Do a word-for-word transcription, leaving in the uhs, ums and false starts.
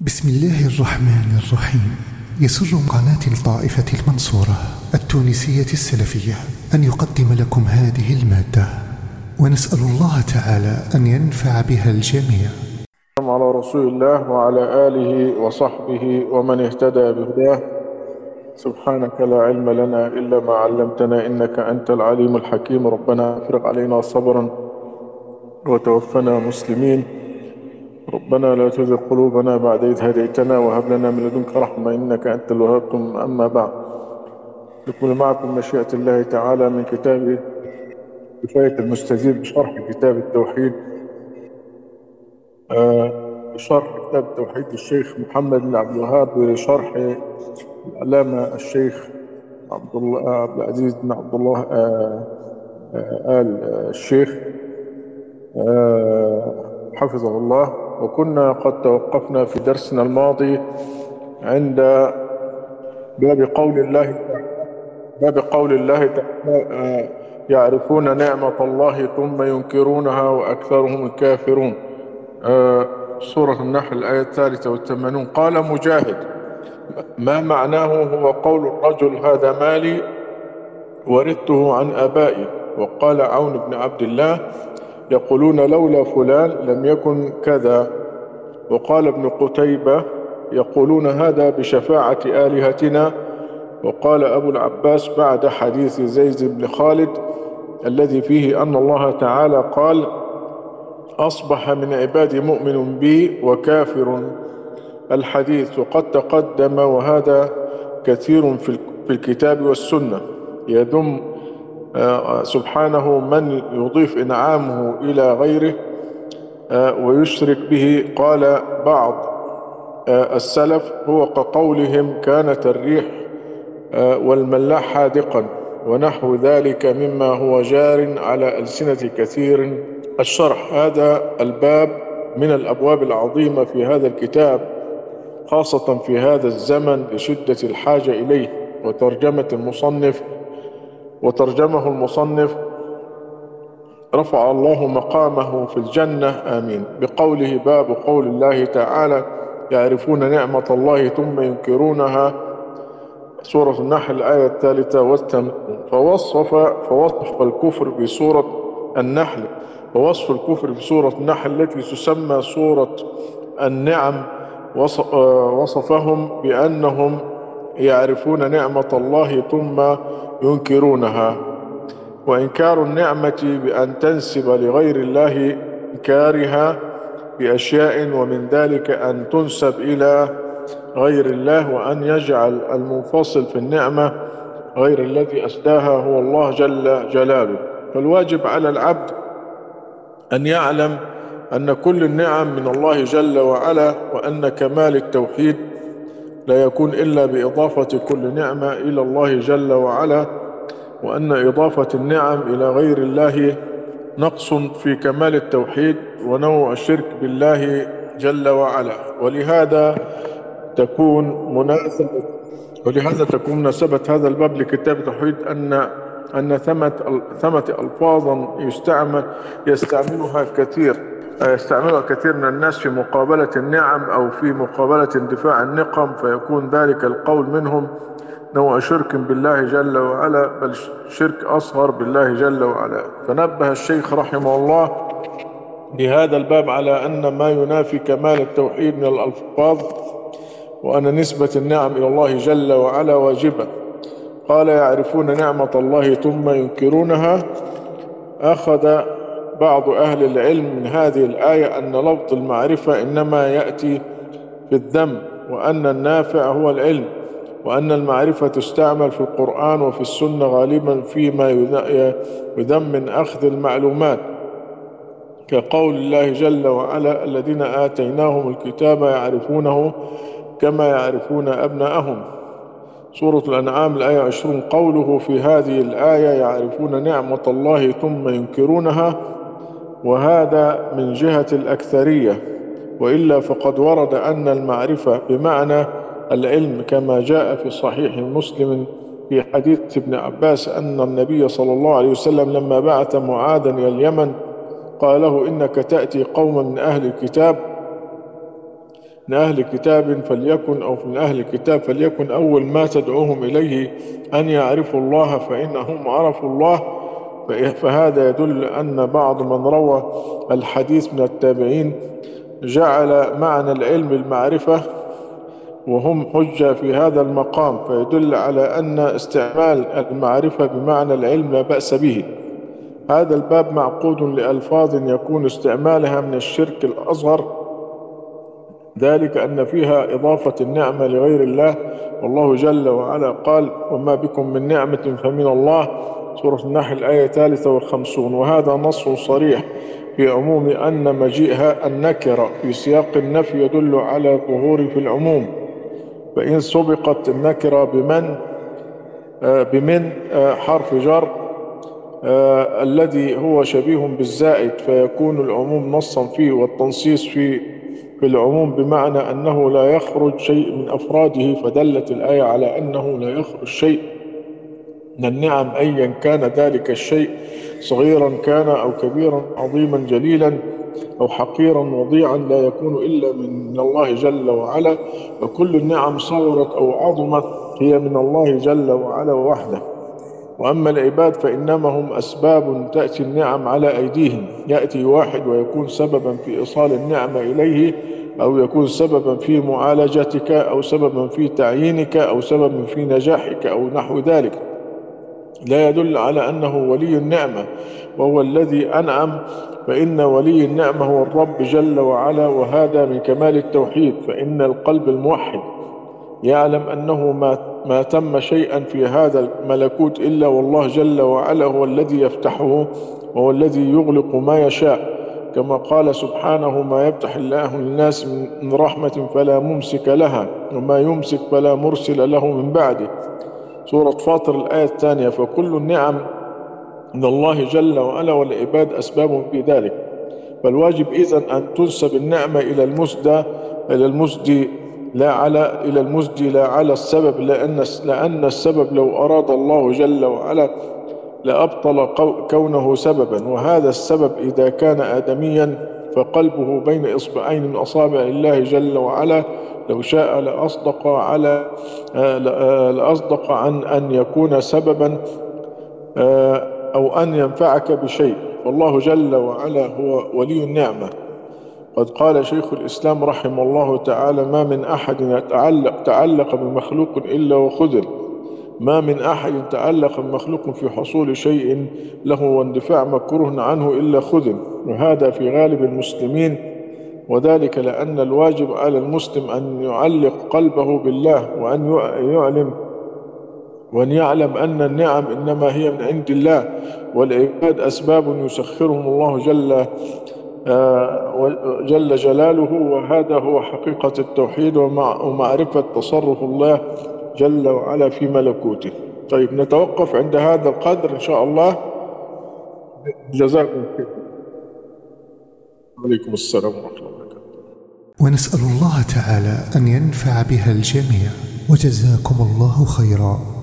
بسم الله الرحمن الرحيم. يسر قناة الطائفة المنصورة التونسية السلفية أن يقدم لكم هذه المادة، ونسأل الله تعالى أن ينفع بها الجميع. على رسول الله وعلى آله وصحبه ومن اهتدى بهداه. سبحانك لا علم لنا إلا ما علمتنا إنك أنت العليم الحكيم. ربنا افرغ علينا صبرا وتوفنا مسلمين. ربنا لا تزغ قلوبنا بعد إذ هديتنا وهب لنا من لدنك رحمة إنك أنت الوهاب. أما بعد، نكون معكم مشيئة الله تعالى من كتاب كفاية المستجيب بشرح كتاب التوحيد، آه بشرح كتاب التوحيد الشيخ محمد بن عبد الوهاب، بشرح العلامة الشيخ عبد الله عبد العزيز بن عبد الله آه آه آل آه الشيخ آه حفظه الله. وكنا قد توقفنا في درسنا الماضي عند باب قول الله باب قول الله تعالى آه يعرفون نعمة الله ثم ينكرونها وأكثرهم الكافرون. آه سورة النحل الآية الثالثة والثمانون. قال مجاهد: ما معناه هو قول الرجل هذا مالي ورثته عن آبائي. وقال عون بن عبد الله: يقولون لولا فلان لم يكن كذا. وقال ابن قتيبة: يقولون هذا بشفاعة آلهتنا. وقال أبو العباس بعد حديث زيد بن خالد الذي فيه أن الله تعالى قال: أصبح من عبادي مؤمن بي وكافر، الحديث. وقد تقدم وهذا كثير في الكتاب والسنة، يذم سبحانه من يضيف إنعامه إلى غيره ويشرك به. قال بعض السلف: هو كقولهم كانت الريح والملاح حاذقا، ونحو ذلك مما هو جار على ألسنة كثير. الشرح: هذا الباب من الأبواب العظيمة في هذا الكتاب، خاصة في هذا الزمن لشدة الحاجة إليه. وترجمة المصنف وترجمه المصنف رفع الله مقامه في الجنة، آمين، بقوله: باب قول الله تعالى يعرفون نعمة الله ثم ينكرونها، سورة النحل الآية الثالثة والثامنة. فوصف فوصف الكفر بسورة النحل ووصف الكفر بسورة النحل التي تسمى سورة النعم. وصفهم بأنهم يعرفون نعمة الله ثم ينكرونها. وإنكار النعمة بأن تنسب لغير الله إنكارها بأشياء، ومن ذلك أن تنسب إلى غير الله، وأن يجعل المنفصل في النعمة غير الذي أسداها هو الله جل جلاله. فالواجب على العبد أن يعلم أن كل النعم من الله جل وعلا، وأن كمال التوحيد لا يكون إلا بإضافة كل نعمة إلى الله جل وعلا، وأن إضافة النعم إلى غير الله نقص في كمال التوحيد ونوع الشرك بالله جل وعلا. ولهذا تكون مناسبة ولهذا تكون مناسبة هذا الباب لكتاب التوحيد أن أن ثمة ثمة ألفاظا يستعمل يستعملها كثير يستعملها كثير من الناس في مقابلة النعم أو في مقابلة اندفاع النقم، فيكون ذلك القول منهم نوع شرك بالله جل وعلا، بل شرك أصغر بالله جل وعلا. فنبه الشيخ رحمه الله لهذا الباب على أن ما ينافي كمال التوحيد من الألفاظ، وأن نسبة النعم إلى الله جل وعلا واجبة. قال: يعرفون نعمة الله ثم ينكرونها. أخذ بعض أهل العلم من هذه الآية أن لفظ المعرفة إنما يأتي في الذم، وأن النافع هو العلم، وأن المعرفة تستعمل في القرآن وفي السنة غالبا فيما يذم من أخذ المعلومات، كقول الله جل وعلا: الذين آتيناهم الكتاب يعرفونه كما يعرفون أبناءهم، سورة الأنعام الآية عشرون. قوله في هذه الآية يعرفون نعمة الله ثم ينكرونها، وهذا من جهة الأكثرية، وإلا فقد ورد أن المعرفة بمعنى العلم، كما جاء في صحيح مسلم في حديث ابن عباس أن النبي صلى الله عليه وسلم لما بعث معاذا إلى اليمن قال له: إنك تأتي قوما من أهل الكتاب من أهل كتاب فليكن أو من أهل الكتاب فليكن أول ما تدعوهم إليه أن يعرفوا الله فإنهم عرفوا الله. فهذا يدل أن بعض من روى الحديث من التابعين جعل معنى العلم المعرفة وهم حجة في هذا المقام، فيدل على أن استعمال المعرفة بمعنى العلم لا بأس به. هذا الباب معقود لألفاظ يكون استعمالها من الشرك الأصغر، ذلك أن فيها إضافة النعمة لغير الله، والله جل وعلا قال وما بكم من نعمة فمن الله، سورة النحل الآية الثالثة والخمسون. وهذا نص صريح في عموم أن مجيئها النكرة في سياق النفي يدل على ظهور في العموم، فإن سبقت النكرة بمن آه بمن آه حرف جر آه الذي هو شبيه بالزائد فيكون العموم نصا فيه، والتنصيص في في العموم بمعنى أنه لا يخرج شيء من أفراده، فدلت الآية على أنه لا يخرج شيء من النعم أيا كان ذلك الشيء، صغيرا كان أو كبيرا، عظيما جليلا أو حقيرا وضيعا، لا يكون إلا من الله جل وعلا. وكل النعم صغرت أو عظمت هي من الله جل وعلا وحده. وأما العباد فإنما هم أسباب تأتي النعم على أيديهم، يأتي واحد ويكون سببا في إيصال النعمة إليه، أو يكون سببا في معالجتك، أو سببا في تعيينك، أو سببا في نجاحك أو نحو ذلك، لا يدل على أنه ولي النعمة وهو الذي أنعم، فإن ولي النعمة هو الرب جل وعلا، وهذا من كمال التوحيد. فإن القلب الموحد يعلم أنه ما, ما تم شيئا في هذا الملكوت إلا والله جل وعلا هو الذي يفتحه وهو الذي يغلق ما يشاء، كما قال سبحانه ما يفتح الله للناس من رحمة فلا ممسك لها وما يمسك فلا مرسل له من بعده، سورة فاطر الآية الثانية. فكل النعم من الله جل وعلا والعباد أسباب في ذلك، فالواجب إذن أن تنسب النعمة إلى المسدى إلى المسدي لا على إلى المسدي لا على السبب، لأن لأن السبب لو أراد الله جل وعلا لأبطل كونه سببا، وهذا السبب إذا كان آدميا فقلبه بين إصبعين من أصابع الله جل وعلا، لو شاء لأصدق على لأصدق عن أن يكون سببا أو أن ينفعك بشيء، والله جل وعلا هو ولي النعمة. قد قال شيخ الإسلام رحمه الله تعالى ما من أحد يتعلق تعلق بمخلوق إلا وخذل، ما من أحد تعلق بمخلوق في حصول شيء له واندفاع مكروه عنه إلا خذل، وهذا في غالب المسلمين، وذلك لأن الواجب على المسلم أن يعلق قلبه بالله، وأن يعلم وأن يعلم أن النعم إنما هي من عند الله، والعباد أسباب يسخرهم الله جل جل جلاله، وهذا هو حقيقة التوحيد ومعرفة تصرف الله جل وعلا في ملكوته. طيب نتوقف عند هذا القدر إن شاء الله. جزاكم خير. عليكم السلام ورحمة الله وبركاته. ونسأل الله تعالى أن ينفع بها الجميع، وجزاكم الله خيرا.